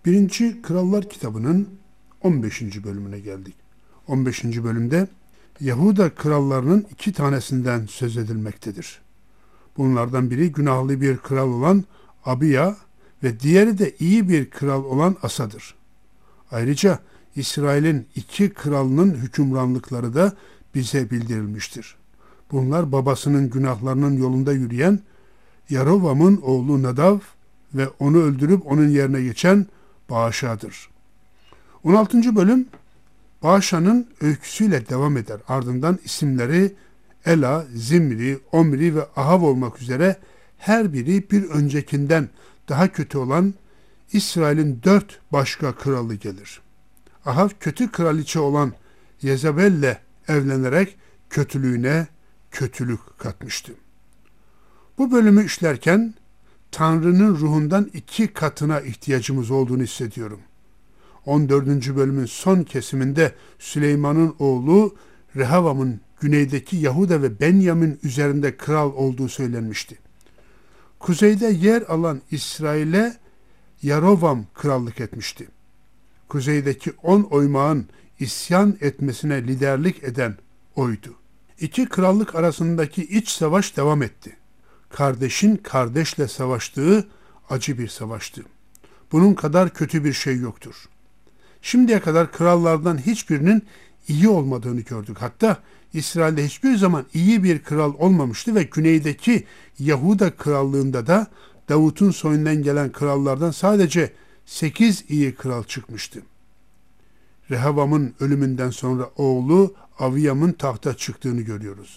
Birinci Krallar kitabının 15. bölümüne geldik. 15. bölümde Yahuda krallarının 2 tanesinden söz edilmektedir. Bunlardan biri günahlı bir kral olan Abiya ve diğeri de iyi bir kral olan Asa'dır. Ayrıca İsrail'in 2 kralının hükümranlıkları da bize bildirilmiştir. Bunlar babasının günahlarının yolunda yürüyen Yarovam'ın oğlu Nadav ve onu öldürüp onun yerine geçen Başa'dır. 16. bölüm Başa'nın öyküsüyle devam eder. Ardından isimleri Ela, Zimri, Omri ve Ahav olmak üzere her biri bir öncekinden daha kötü olan İsrail'in 4 başka kralı gelir. Ahav kötü kraliçe olan Yezebel'le evlenerek kötülüğüne kötülük katmıştı. Bu bölümü işlerken Tanrı'nın ruhundan 2 katına ihtiyacımız olduğunu hissediyorum. 14. bölümün son kesiminde Süleyman'ın oğlu Rehavam'ın güneydeki Yahuda ve Benyamin üzerinde kral olduğu söylenmişti. Kuzeyde yer alan İsrail'e Yarovam krallık etmişti. Kuzeydeki 10 oymağın isyan etmesine liderlik eden oydu. 2 krallık arasındaki iç savaş devam etti. Kardeşin kardeşle savaştığı acı bir savaştı. Bunun kadar kötü bir şey yoktur. Şimdiye kadar krallardan hiçbirinin iyi olmadığını gördük. Hatta İsrail'de hiçbir zaman iyi bir kral olmamıştı ve güneydeki Yahuda krallığında da Davut'un soyundan gelen krallardan sadece 8 iyi kral çıkmıştı. Rehavam'ın ölümünden sonra oğlu Aviyam'ın tahta çıktığını görüyoruz.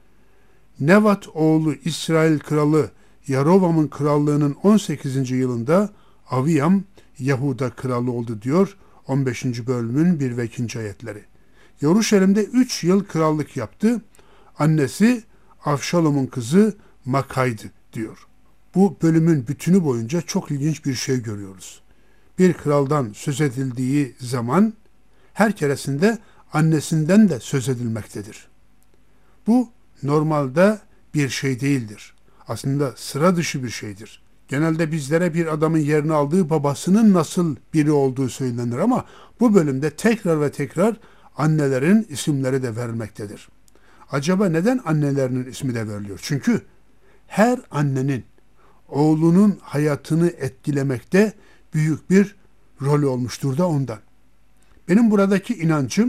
Nevat oğlu İsrail kralı Yarovam'ın krallığının 18. yılında Aviyam Yahuda kralı oldu diyor 15. bölümün 1 ve 2. ayetleri. Yeruşalim'de 3 yıl krallık yaptı. Annesi Avşalom'un kızı Makay'dı diyor. Bu bölümün bütünü boyunca çok ilginç bir şey görüyoruz. Bir kraldan söz edildiği zaman her keresinde annesinden de söz edilmektedir. Bu normalde bir şey değildir. Aslında sıra dışı bir şeydir. Genelde bizlere bir adamın yerini aldığı babasının nasıl biri olduğu söylenir ama bu bölümde tekrar ve tekrar annelerin isimleri de verilmektedir. Acaba neden annelerinin ismi de veriliyor? Çünkü her annenin oğlunun hayatını etkilemekte büyük bir rol olmuştur da ondan. Benim buradaki inancım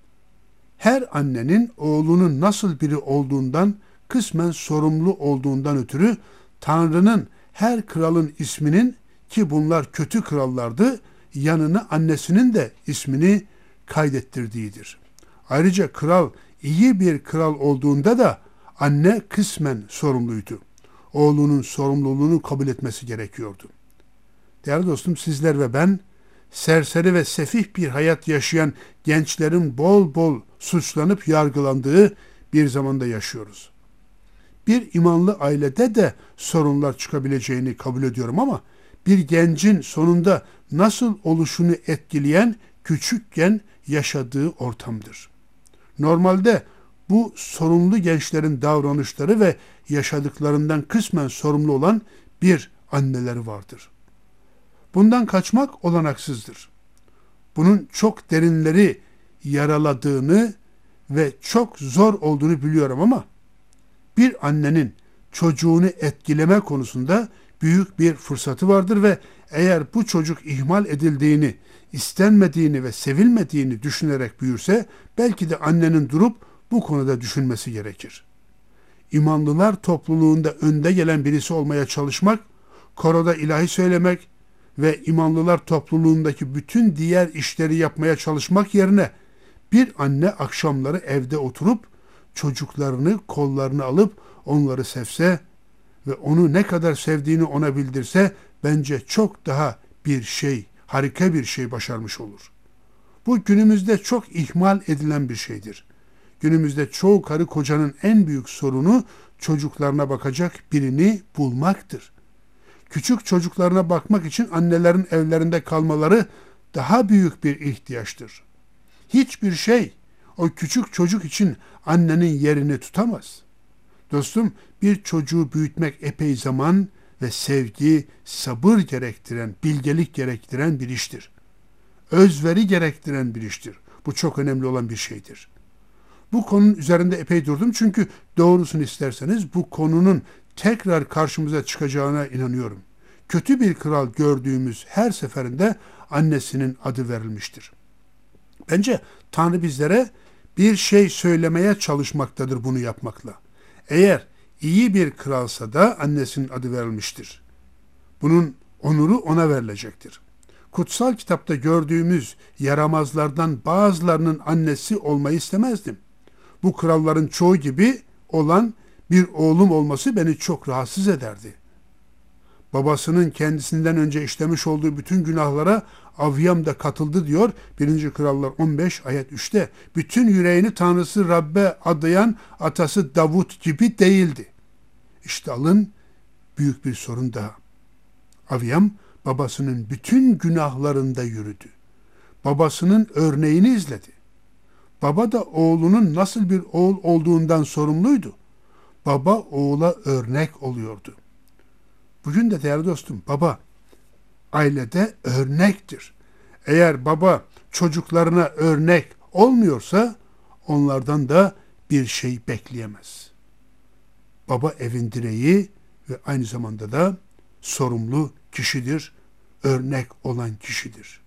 her annenin oğlunun nasıl biri olduğundan kısmen sorumlu olduğundan ötürü Tanrı'nın her kralın isminin, ki bunlar kötü krallardı, yanına annesinin de ismini kaydettirdiğidir. Ayrıca kral iyi bir kral olduğunda da anne kısmen sorumluydu. Oğlunun sorumluluğunu kabul etmesi gerekiyordu. Değerli dostum, sizler ve ben serseri ve sefih bir hayat yaşayan gençlerin bol bol suçlanıp yargılandığı bir zamanda yaşıyoruz. Bir imanlı ailede de sorunlar çıkabileceğini kabul ediyorum ama bir gencin sonunda nasıl oluşunu etkileyen küçükken yaşadığı ortamdır. Normalde bu sorumlu gençlerin davranışları ve yaşadıklarından kısmen sorumlu olan bir anneleri vardır. Bundan kaçmak olanaksızdır. Bunun çok derinleri yaraladığını ve çok zor olduğunu biliyorum ama bir annenin çocuğunu etkileme konusunda büyük bir fırsatı vardır ve eğer bu çocuk ihmal edildiğini, istenmediğini ve sevilmediğini düşünerek büyürse belki de annenin durup bu konuda düşünmesi gerekir. İmanlılar topluluğunda önde gelen birisi olmaya çalışmak, koroda ilahi söylemek ve imanlılar topluluğundaki bütün diğer işleri yapmaya çalışmak yerine bir anne akşamları evde oturup çocuklarını kollarına alıp onları sevse ve onu ne kadar sevdiğini ona bildirse bence çok daha bir şey, harika bir şey başarmış olur. Bu günümüzde çok ihmal edilen bir şeydir. Günümüzde çoğu karı kocanın en büyük sorunu çocuklarına bakacak birini bulmaktır. Küçük çocuklarına bakmak için annelerin evlerinde kalmaları daha büyük bir ihtiyaçtır. Hiçbir şey o küçük çocuk için annenin yerini tutamaz. Dostum, bir çocuğu büyütmek epey zaman ve sevgi, sabır gerektiren, bilgelik gerektiren bir iştir. Özveri gerektiren bir iştir. Bu çok önemli olan bir şeydir. Bu konunun üzerinde epey durdum çünkü doğrusunu isterseniz bu konunun tekrar karşımıza çıkacağına inanıyorum. Kötü bir kral gördüğümüz her seferinde annesinin adı verilmiştir. Bence Tanrı bizlere bir şey söylemeye çalışmaktadır bunu yapmakla. Eğer iyi bir kralsa da annesinin adı verilmiştir. Bunun onuru ona verilecektir. Kutsal kitapta gördüğümüz yaramazlardan bazılarının annesi olmayı istemezdim. Bu kralların çoğu gibi olan bir oğlum olması beni çok rahatsız ederdi. Babasının kendisinden önce işlemiş olduğu bütün günahlara Avyam da katıldı diyor 1. Krallar 15 ayet 3'te. Bütün yüreğini Tanrısı Rabbe adayan atası Davut gibi değildi. İşte alın büyük bir sorun daha. Avyam babasının bütün günahlarında yürüdü. Babasının örneğini izledi. Baba da oğlunun nasıl bir oğul olduğundan sorumluydu. Baba oğula örnek oluyordu. Bugün de değerli dostum, baba ailede örnektir. Eğer baba çocuklarına örnek olmuyorsa onlardan da bir şey bekleyemez. Baba evin direği ve aynı zamanda da sorumlu kişidir, örnek olan kişidir.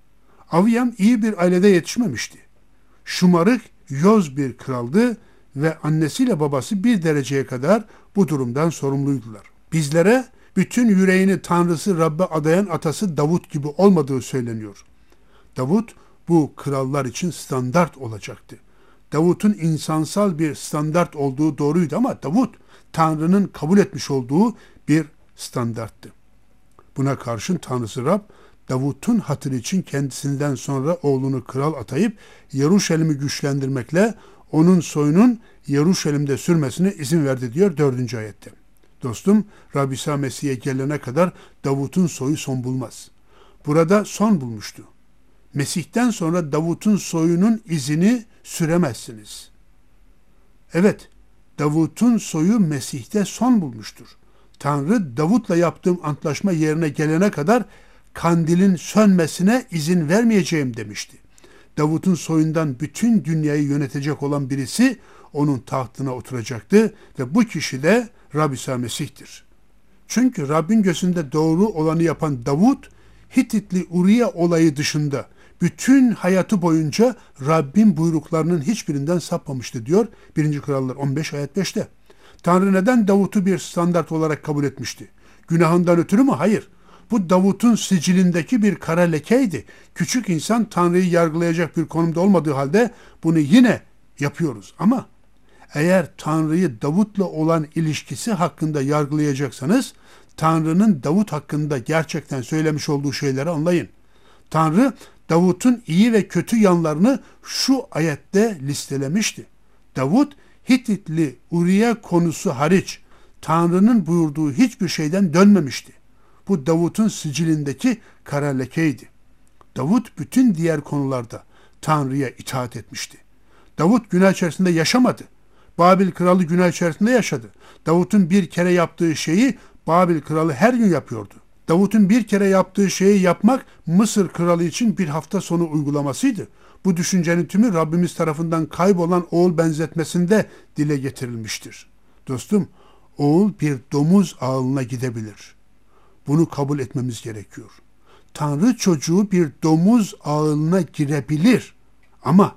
Avyam iyi bir ailede yetişmemişti. Şımarık, yoz bir kraldı ve annesiyle babası bir dereceye kadar bu durumdan sorumluydular. Bizlere bütün yüreğini Tanrısı Rabbe adayan atası Davut gibi olmadığı söyleniyor. Davut bu krallar için standart olacaktı. Davut'un insansal bir standart olduğu doğruydu ama Davut Tanrı'nın kabul etmiş olduğu bir standarttı. Buna karşın Tanrısı Rab Davut'un hatırı için kendisinden sonra oğlunu kral atayıp Yeruşalim'i güçlendirmekle onun soyunun Yeruşalim'de sürmesine izin verdi diyor 4. ayette. Dostum, Rab İsa Mesih'e gelene kadar Davut'un soyu son bulmaz. Burada son bulmuştu. Mesih'ten sonra Davut'un soyunun izini süremezsiniz. Evet, Davut'un soyu Mesih'te son bulmuştur. Tanrı Davut'la yaptığım antlaşma yerine gelene kadar kandilin sönmesine izin vermeyeceğim demişti. Davut'un soyundan bütün dünyayı yönetecek olan birisi onun tahtına oturacaktı ve bu kişi de Rab İsa Mesih'tir. Çünkü Rabbin gözünde doğru olanı yapan Davut, Hititli Uriya olayı dışında bütün hayatı boyunca Rabbin buyruklarının hiçbirinden sapmamıştı diyor 1. Krallar 15 ayet 5'te. Tanrı neden Davut'u bir standart olarak kabul etmişti? Günahından ötürü mü? Hayır. Bu Davut'un sicilindeki bir kara lekeydi. Küçük insan Tanrı'yı yargılayacak bir konumda olmadığı halde bunu yine yapıyoruz. Ama eğer Tanrı'yı Davut'la olan ilişkisi hakkında yargılayacaksanız, Tanrı'nın Davut hakkında gerçekten söylemiş olduğu şeyleri anlayın. Tanrı, Davut'un iyi ve kötü yanlarını şu ayette listelemişti. Davut, Hititli Uriya konusu hariç, Tanrı'nın buyurduğu hiçbir şeyden dönmemişti. Bu Davut'un sicilindeki kara lekeydi. Davut bütün diğer konularda Tanrı'ya itaat etmişti. Davut günah içerisinde yaşamadı. Babil kralı günah içerisinde yaşadı. Davut'un bir kere yaptığı şeyi Babil kralı her gün yapıyordu. Davut'un bir kere yaptığı şeyi yapmak Mısır kralı için bir hafta sonu uygulamasıydı. Bu düşüncenin tümü Rabbimiz tarafından kaybolan oğul benzetmesinde dile getirilmiştir. Dostum, oğul bir domuz ağına gidebilir. Bunu kabul etmemiz gerekiyor. Tanrı çocuğu bir domuz ağına girebilir ama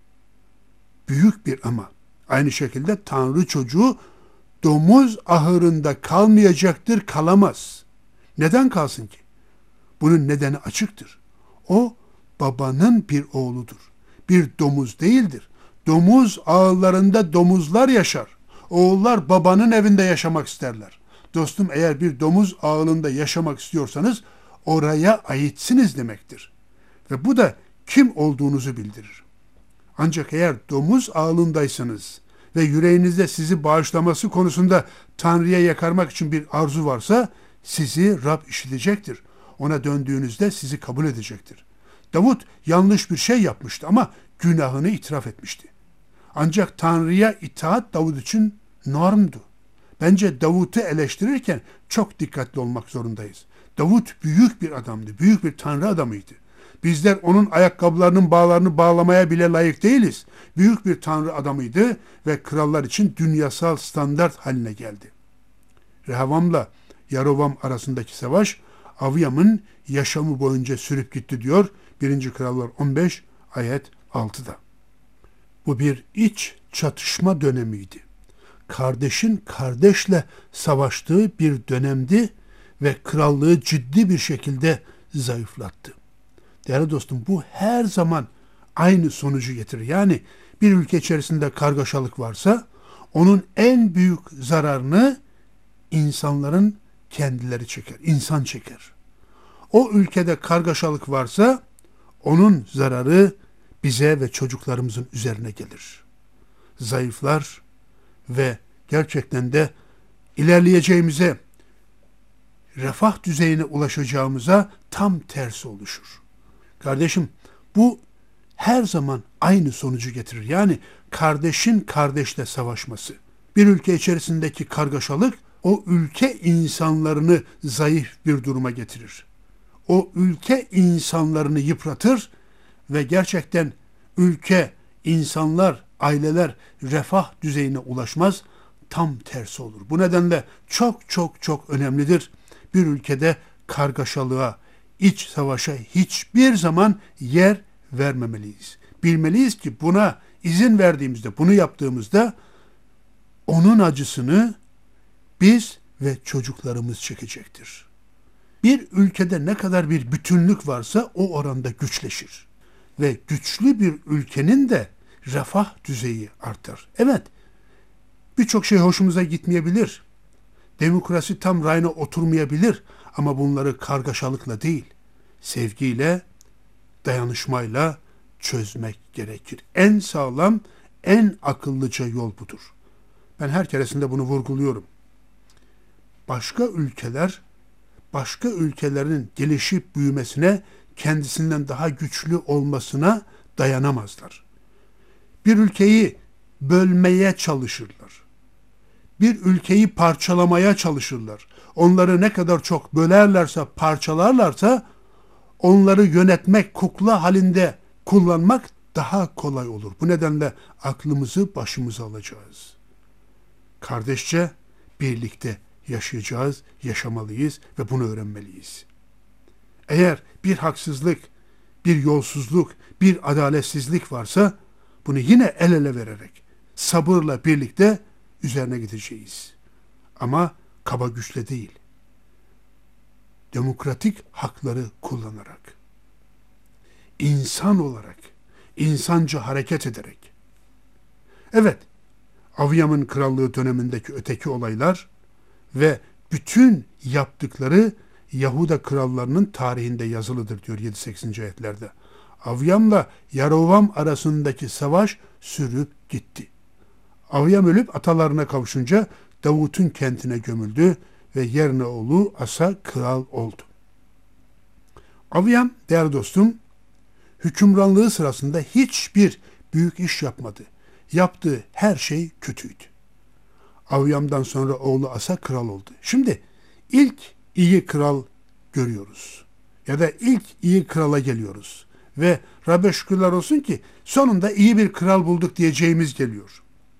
büyük bir ama. Aynı şekilde Tanrı çocuğu domuz ahırında kalmayacaktır, kalamaz. Neden kalsın ki? Bunun nedeni açıktır. O babanın bir oğludur. Bir domuz değildir. Domuz ağlarında domuzlar yaşar. Oğullar babanın evinde yaşamak isterler. Dostum, eğer bir domuz ağında yaşamak istiyorsanız oraya aitsiniz demektir. Ve bu da kim olduğunuzu bildirir. Ancak eğer domuz ağındaysanız ve yüreğinizde sizi bağışlaması konusunda Tanrı'ya yakarmak için bir arzu varsa sizi Rab işitecektir. Ona döndüğünüzde sizi kabul edecektir. Davut yanlış bir şey yapmıştı ama günahını itiraf etmişti. Ancak Tanrı'ya itaat Davut için normdu. Bence Davut'u eleştirirken çok dikkatli olmak zorundayız. Davut büyük bir adamdı, büyük bir tanrı adamıydı. Bizler onun ayakkabılarının bağlarını bağlamaya bile layık değiliz. Büyük bir tanrı adamıydı ve krallar için dünyasal standart haline geldi. Rehavam'la Yarovam arasındaki savaş Avyam'ın yaşamı boyunca sürüp gitti diyor 1. Krallar 15 ayet 6'da. Bu bir iç çatışma dönemiydi. Kardeşin kardeşle savaştığı bir dönemdi ve krallığı ciddi bir şekilde zayıflattı. Değerli dostum, bu her zaman aynı sonucu getirir. Yani bir ülke içerisinde kargaşalık varsa onun en büyük zararını insanların kendileri çeker, insan çeker. O ülkede kargaşalık varsa onun zararı bize ve çocuklarımızın üzerine gelir. Zayıflar ve gerçekten de ilerleyeceğimize, refah düzeyine ulaşacağımıza tam tersi oluşur. Kardeşim, bu her zaman aynı sonucu getirir. Yani kardeşin kardeşle savaşması. Bir ülke içerisindeki kargaşalık o ülke insanlarını zayıf bir duruma getirir. O ülke insanlarını yıpratır ve gerçekten ülke, insanlar, aileler refah düzeyine ulaşmaz, tam tersi olur. Bu nedenle çok çok çok önemlidir. Bir ülkede kargaşalığa, iç savaşa hiçbir zaman yer vermemeliyiz. Bilmeliyiz ki buna izin verdiğimizde, bunu yaptığımızda onun acısını biz ve çocuklarımız çekecektir. Bir ülkede ne kadar bir bütünlük varsa o oranda güçleşir. Ve güçlü bir ülkenin de refah düzeyi artar. Evet, birçok şey hoşumuza gitmeyebilir. Demokrasi tam rayına oturmayabilir ama bunları kargaşalıkla değil, sevgiyle, dayanışmayla çözmek gerekir. En sağlam, en akıllıca yol budur. Ben her keresinde bunu vurguluyorum. Başka ülkeler, başka ülkelerin gelişip büyümesine, kendisinden daha güçlü olmasına dayanamazlar. Bir ülkeyi bölmeye çalışırlar. Bir ülkeyi parçalamaya çalışırlar. Onları ne kadar çok bölerlerse, parçalarlarsa onları yönetmek, kukla halinde kullanmak daha kolay olur. Bu nedenle aklımızı başımıza alacağız. Kardeşçe birlikte yaşayacağız, yaşamalıyız ve bunu öğrenmeliyiz. Eğer bir haksızlık, bir yolsuzluk, bir adaletsizlik varsa bunu yine el ele vererek, sabırla birlikte üzerine gideceğiz. Ama kaba güçle değil, demokratik hakları kullanarak, insan olarak, insanca hareket ederek. Evet, Avyam'ın krallığı dönemindeki öteki olaylar ve bütün yaptıkları Yahuda krallarının tarihinde yazılıdır diyor 7-8. ayetlerde. Avyam'la Yarovam arasındaki savaş sürüp gitti. Avyam ölüp atalarına kavuşunca Davut'un kentine gömüldü ve yerine oğlu Asa kral oldu. Avyam, değerli dostum, hükümranlığı sırasında hiçbir büyük iş yapmadı. Yaptığı her şey kötüydü. Avyam'dan sonra oğlu Asa kral oldu. Şimdi ilk iyi kral görüyoruz. Ya da ilk iyi krala geliyoruz. Ve Rabbe şükürler olsun ki sonunda iyi bir kral bulduk diyeceğimiz geliyor.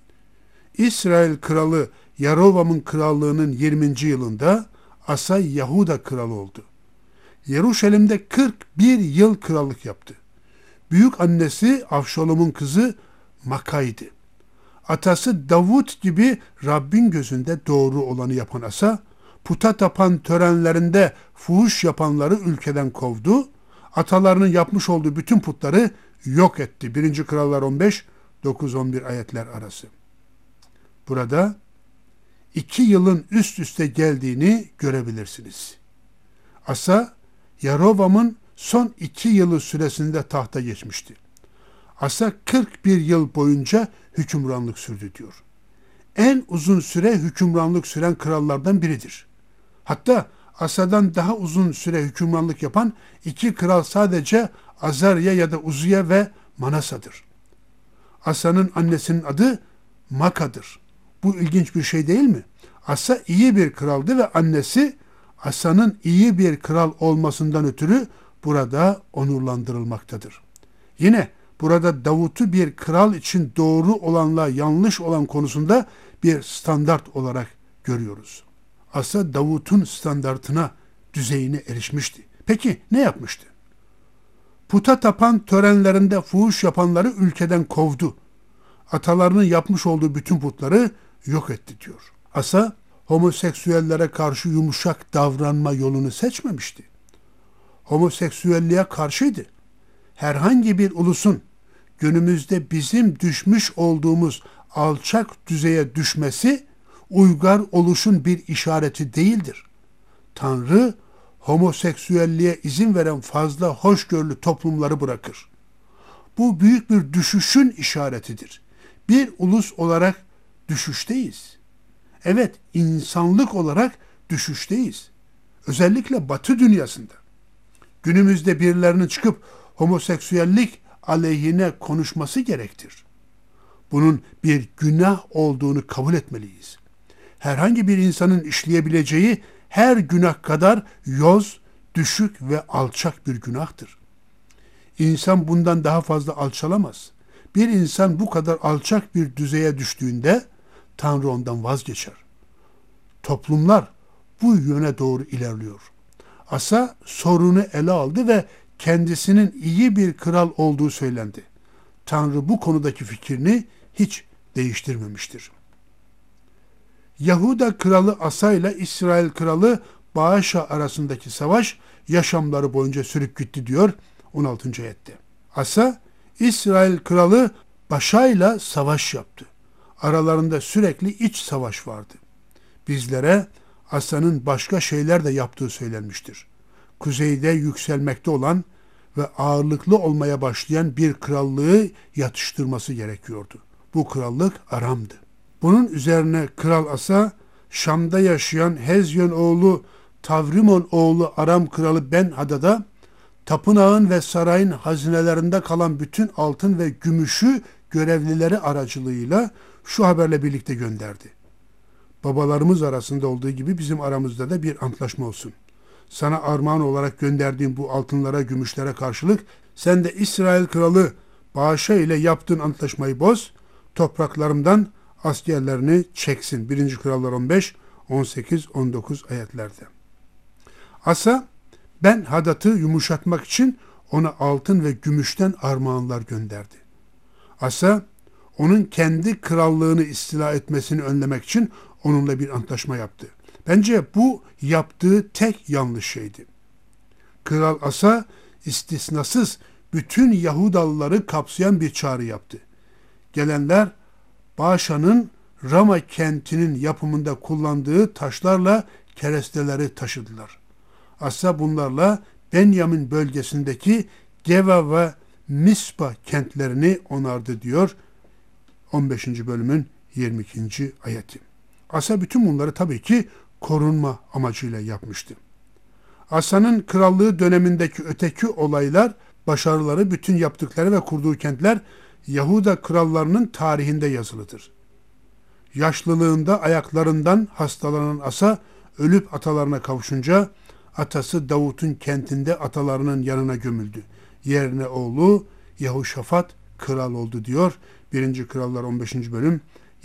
İsrail kralı Yarovam'ın krallığının 20. yılında Asa Yahuda kralı oldu. Yeruşalim'de 41 yıl krallık yaptı. Büyük annesi Avşalom'un kızı Maka'ydı. Atası Davut gibi Rabbin gözünde doğru olanı yapan Asa, puta tapan törenlerinde fuhuş yapanları ülkeden kovdu. Atalarının yapmış olduğu bütün putları yok etti. 1. Krallar 15, 9-11 ayetler arası. Burada 2 yılın üst üste geldiğini görebilirsiniz. Asa, Yarovam'ın son 2 yılı süresinde tahta geçmişti. Asa 41 yıl boyunca hükümranlık sürdü diyor. En uzun süre hükümranlık süren krallardan biridir. Hatta Asa'dan daha uzun süre hükümranlık yapan 2 kral sadece Azarya ya da Uziye ve Manasa'dır. Asa'nın annesinin adı Maka'dır. Bu ilginç bir şey değil mi? Asa iyi bir kraldı ve annesi Asa'nın iyi bir kral olmasından ötürü burada onurlandırılmaktadır. Yine burada Davut'u bir kral için doğru olanla yanlış olan konusunda bir standart olarak görüyoruz. Asa Davut'un standartına, düzeyine erişmişti. Peki ne yapmıştı? Puta tapan törenlerinde fuhuş yapanları ülkeden kovdu. Atalarının yapmış olduğu bütün putları yok etti diyor. Asa homoseksüellere karşı yumuşak davranma yolunu seçmemişti. Homoseksüelliğe karşıydı. Herhangi bir ulusun günümüzde bizim düşmüş olduğumuz alçak düzeye düşmesi uygar oluşun bir işareti değildir. Tanrı homoseksüelliğe izin veren fazla hoşgörülü toplumları bırakır. Bu büyük bir düşüşün işaretidir. Bir ulus olarak düşüşteyiz. Evet, insanlık olarak düşüşteyiz. Özellikle Batı dünyasında. Günümüzde birilerinin çıkıp homoseksüellik aleyhine konuşması gerektir. Bunun bir günah olduğunu kabul etmeliyiz. Herhangi bir insanın işleyebileceği her günah kadar yoz, düşük ve alçak bir günahtır. İnsan bundan daha fazla alçalamaz. Bir insan bu kadar alçak bir düzeye düştüğünde Tanrı ondan vazgeçer. Toplumlar bu yöne doğru ilerliyor. Asa sorunu ele aldı ve kendisinin iyi bir kral olduğu söylendi. Tanrı bu konudaki fikrini hiç değiştirmemiştir. Yahuda kralı Asa ile İsrail kralı Baasha arasındaki savaş yaşamları boyunca sürüp gitti diyor 16. ayette. Asa, İsrail kralı Başa ile savaş yaptı. Aralarında sürekli iç savaş vardı. Bizlere Asa'nın başka şeyler de yaptığı söylenmiştir. Kuzeyde yükselmekte olan ve ağırlıklı olmaya başlayan bir krallığı yatıştırması gerekiyordu. Bu krallık Aram'dı. Bunun üzerine Kral Asa, Şam'da yaşayan Hezyon oğlu Tavrimon oğlu Aram kralı Ben-Hadad'a tapınağın ve sarayın hazinelerinde kalan bütün altın ve gümüşü görevlileri aracılığıyla şu haberle birlikte gönderdi. Babalarımız arasında olduğu gibi bizim aramızda da bir antlaşma olsun. Sana armağan olarak gönderdiğim bu altınlara, gümüşlere karşılık sen de İsrail kralı Baasha ile yaptığın antlaşmayı boz, topraklarımdan askerlerini çeksin. 1. Krallar 15, 18, 19 ayetlerde. Asa, Ben Hadad'ı yumuşatmak için ona altın ve gümüşten armağanlar gönderdi. Asa, onun kendi krallığını istila etmesini önlemek için onunla bir antlaşma yaptı. Bence bu yaptığı tek yanlış şeydi. Kral Asa istisnasız bütün Yahudalıları kapsayan bir çağrı yaptı. Gelenler Başa'nın Rama kentinin yapımında kullandığı taşlarla keresteleri taşıdılar. Asa bunlarla Benyamin bölgesindeki Geva ve Mispa kentlerini onardı diyor 15. bölümün 22. ayeti. Asa bütün bunları tabii ki korunma amacıyla yapmıştı. Asa'nın krallığı dönemindeki öteki olaylar, başarıları, bütün yaptıkları ve kurduğu kentler Yahuda krallarının tarihinde yazılıdır. Yaşlılığında ayaklarından hastalanan Asa ölüp atalarına kavuşunca atası Davut'un kentinde atalarının yanına gömüldü. Yerine oğlu Yehoşafat kral oldu diyor 1. Krallar 15. bölüm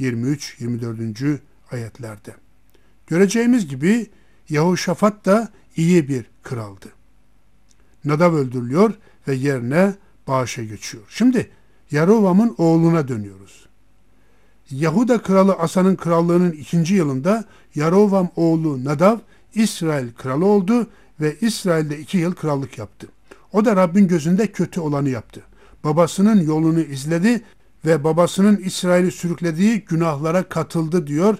23-24. ayetlerde. Göreceğimiz gibi Yehoşafat da iyi bir kraldı. Nadav öldürülüyor ve yerine Baasha geçiyor. Şimdi Yarovam'ın oğluna dönüyoruz. Yahuda kralı Asa'nın krallığının 2. yılında Yarovam oğlu Nadav İsrail kralı oldu ve İsrail'de 2 yıl krallık yaptı. O da Rabbin gözünde kötü olanı yaptı. Babasının yolunu izledi ve babasının İsrail'i sürüklediği günahlara katıldı diyor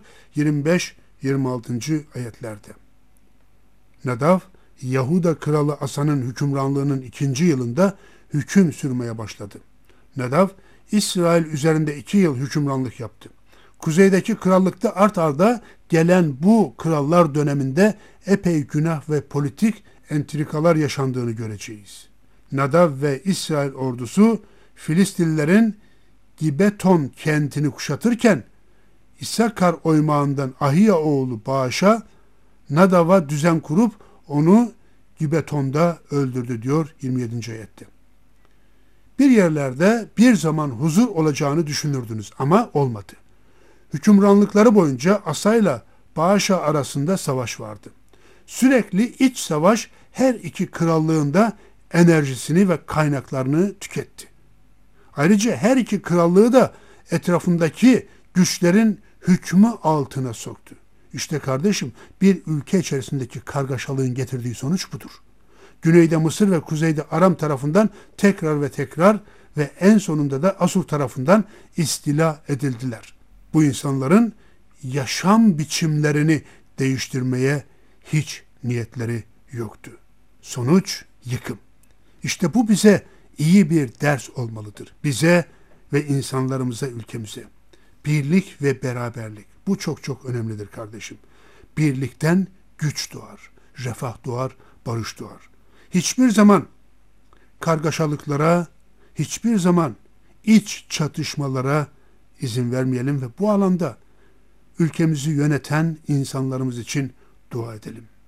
25-26. ayetlerde. Nadav, Yahuda kralı Asa'nın hükümranlığının 2. yılında hüküm sürmeye başladı. Nadav, İsrail üzerinde 2 yıl hükümranlık yaptı. Kuzeydeki krallıkta art arda gelen bu krallar döneminde epey günah ve politik entrikalar yaşandığını göreceğiz. Nadav ve İsrail ordusu Filistinlilerin Gibeton kentini kuşatırken İssakar oymağından Ahiya oğlu Baş'a Nadav'a düzen kurup onu Gibeton'da öldürdü diyor 27. ayette. Bir yerlerde bir zaman huzur olacağını düşünürdünüz ama olmadı. Hükümranlıkları boyunca Asa'yla Başa arasında savaş vardı. Sürekli iç savaş her iki krallığında enerjisini ve kaynaklarını tüketti. Ayrıca her iki krallığı da etrafındaki güçlerin hükmü altına soktu. İşte kardeşim, bir ülke içerisindeki kargaşalığın getirdiği sonuç budur. Güneyde Mısır ve kuzeyde Aram tarafından tekrar ve tekrar ve en sonunda da Asur tarafından istila edildiler. Bu insanların yaşam biçimlerini değiştirmeye hiç niyetleri yoktu. Sonuç yıkım. İşte bu bize iyi bir ders olmalıdır. Bize ve insanlarımıza, ülkemize. Birlik ve beraberlik. Bu çok çok önemlidir kardeşim. Birlikten güç doğar, refah doğar, barış doğar. Hiçbir zaman kargaşalıklara, hiçbir zaman iç çatışmalara izin vermeyelim ve bu alanda ülkemizi yöneten insanlarımız için dua edelim.